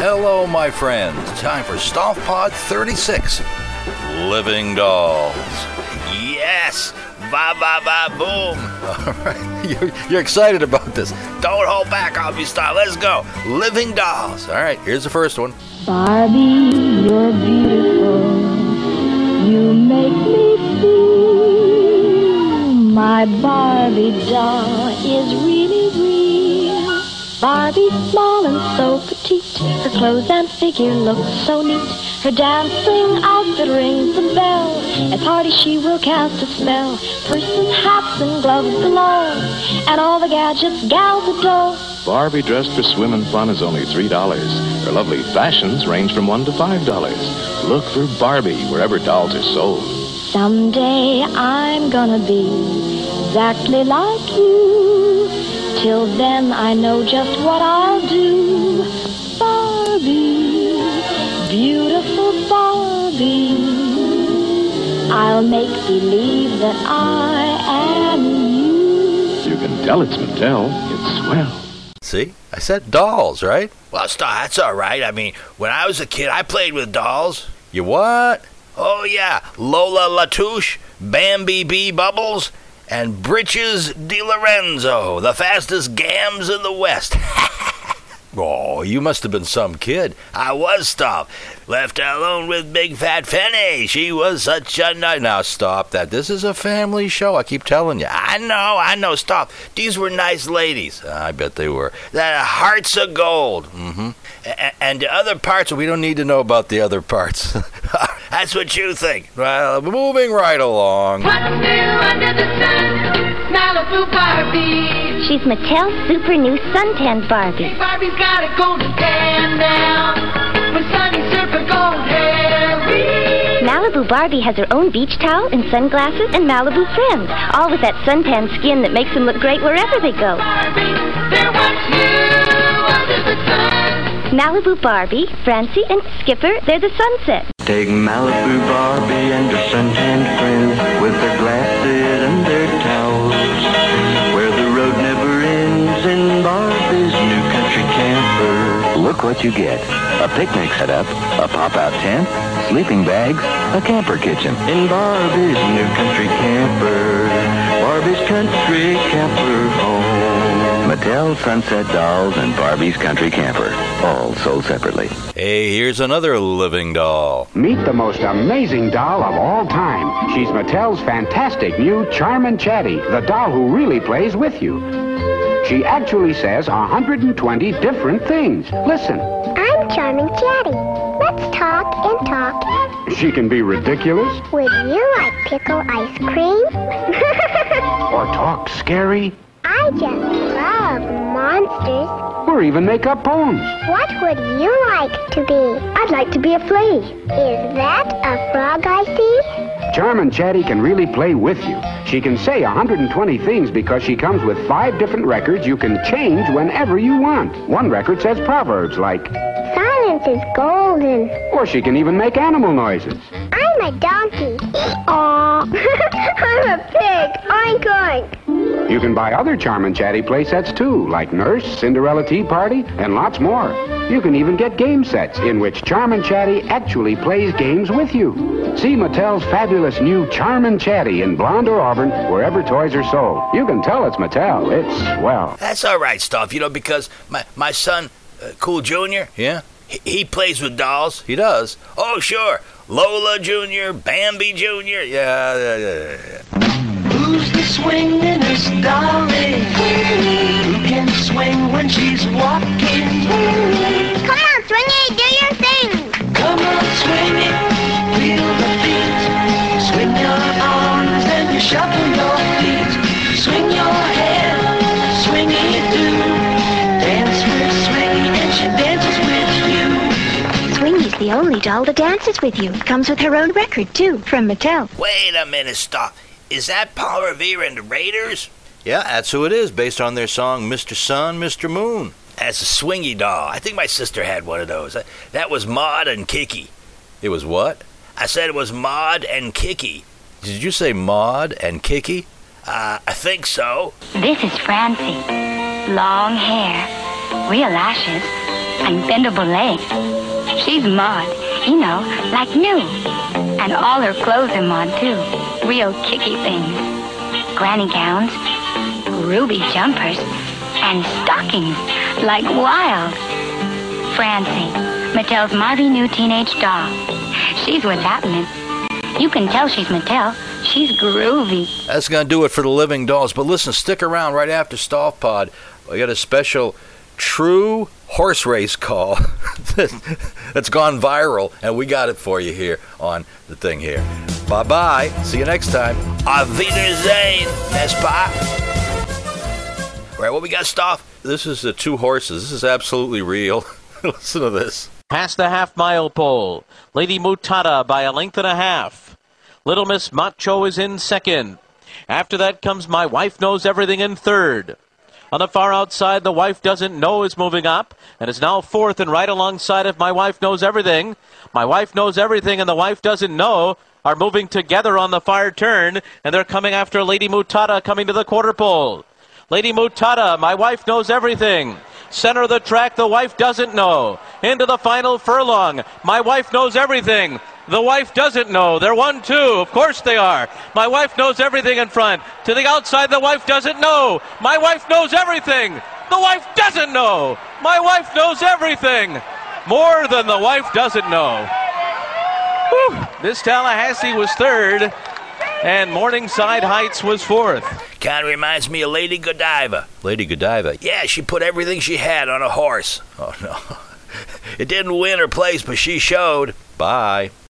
Hello, my friends. Time for Stoff Pod 36, Living Dolls. Yes! Ba ba ba boom! All right, you're excited about this. Don't hold back, I'll be style. Let's go. Living Dolls. All right, here's the first one. Barbie, you're beautiful. You make me feel my Barbie doll is really real. Barbie, small and so petite, her clothes and figure look so neat. Her dancing outfit rings the bell. At parties she will cast a spell. Purses, hats, and gloves galore, and all the gadgets gals adore. Barbie dressed for swim and fun is only $3. Her lovely fashions range from $1 to $5. Look for Barbie wherever dolls are sold. Someday I'm gonna be exactly like you. Till then I know just what I'll do. Barbie, beautiful Barbie, I'll make believe that I am you. You can tell it's Mattel. It's swell. See? I said dolls, right? Well, that's all right. I mean, when I was a kid, I played with dolls. You what? Oh, yeah. Lola Latouche, Bambi B. Bubbles, and Britches DiLorenzo, the fastest gams in the West. Oh, you must have been some kid. I was, Stop. Left alone with Big Fat Fanny. She was such a night. Now, stop that. This is a family show. I keep telling you. I know. Stop. These were nice ladies. I bet they were. That hearts of gold. Mm-hmm. And the other parts, we don't need to know about the other parts. That's what you think. Well, moving right along. What's new under the sun? Malibu Barbie. She's Mattel's super new suntanned Barbie. Barbie's got a golden tan now. With sunny surfer gold hair. Malibu Barbie has her own beach towel and sunglasses and Malibu friends, all with that suntan skin that makes them look great wherever they go. Barbie, they're what's new under the sun. Malibu Barbie, Francie, and Skipper, they're the sunset. Take Malibu Barbie and her suntanned friends with their glasses and their towels, where the road never ends in Barbie's new country camper. Look what you get. A picnic setup, a pop-out tent, sleeping bags, a camper kitchen. In Barbie's new country camper. Barbie's country camper home. Mattel Sunset Dolls and Barbie's Country Camper. All sold separately. Hey, here's another living doll. Meet the most amazing doll of all time. She's Mattel's fantastic new Charmin' Chatty, the doll who really plays with you. She actually says 120 different things. Listen. I'm Charmin' Chatty. Let's talk and talk. She can be ridiculous. Would you like pickle ice cream? Or talk scary. I just love monsters. Or even make up poems. What would you like to be? I'd like to be a flea. Is that a frog I see? Charmin' Chatty can really play with you. She can say 120 things because she comes with 5 different records you can change whenever you want. One record says proverbs like, silence is golden. Or she can even make animal noises. I'm a donkey. Aw. I'm a pig. Oink, oink. You can buy other Charmin' Chatty play sets too, like Nurse, Cinderella Tea Party, and lots more. You can even get game sets in which Charmin' Chatty actually plays games with you. See Mattel's fabulous new Charmin' Chatty in blonde or auburn wherever toys are sold. You can tell it's Mattel. It's, well... That's all right, Stuff, because my son, Cool Jr., yeah? He plays with dolls. He does. Oh, sure. Lola Jr., Bambi Jr., yeah. Who's the swingin'est dolly? Who can swing when she's walking? Come on, Swingy, do your thing. Come on, swing it, feel the beat. Swing your arms and you shuffle your feet. Swing your hair, swingy do. Dance with Swingy and she dances with you. Swingy's the only doll that dances with you. Comes with her own record, too, from Mattel. Wait a minute, Stop. Is that Paul Revere and the Raiders? Yeah, that's who it is, based on their song Mr. Sun, Mr. Moon. That's a swingy doll. I think my sister had one of those. That was Maud and Kiki. It was what? I said it was Maud and Kiki. Did you say Maud and Kiki? I think so. This is Francie. Long hair, real lashes, unbendable legs. She's Maud, you know, like new. And all her clothes are Maud, too. Real kicky things. Granny gowns, ruby jumpers, and stockings, like wild. Francie, Mattel's Marvy new teenage doll. She's what's happening. You can tell she's Mattel. She's groovy. That's going to do it for the Living Dolls. But listen, stick around right after Stolf Pod. We got a special true horse race call that's gone viral, and we got it for you here on the thing here. Bye-bye. See you next time. Auf Wiedersehen, n'est-ce pas? All right, what we got, Stolf? This is the two horses. This is absolutely real. Listen to this. Past the half-mile pole. Lady Mutata by a length and a half. Little Miss Macho is in second. After that comes My Wife Knows Everything in third. On the far outside, The Wife Doesn't Know is moving up and is now fourth and right alongside of My Wife Knows Everything. My Wife Knows Everything and The Wife Doesn't Know are moving together on the far turn, and they're coming after Lady Mutata coming to the quarter pole. Lady Mutata, My Wife Knows Everything. Center of the track, The Wife Doesn't Know. Into the final furlong. My Wife Knows Everything. The Wife Doesn't Know. They're 1-2. Of course they are. My Wife Knows Everything in front. To the outside, The Wife Doesn't Know. My Wife Knows Everything. The Wife Doesn't Know. My Wife Knows Everything. More than The Wife Doesn't Know. Whew. This Tallahassee was third, and Morningside Heights was fourth. Kind of reminds me of Lady Godiva. Lady Godiva? Yeah, she put everything she had on a horse. Oh, no. It didn't win her place, but she showed. Bye.